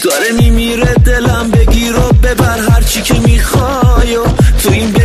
داره میمیره دلم، بگیر و ببر هرچی که میخوای و تو این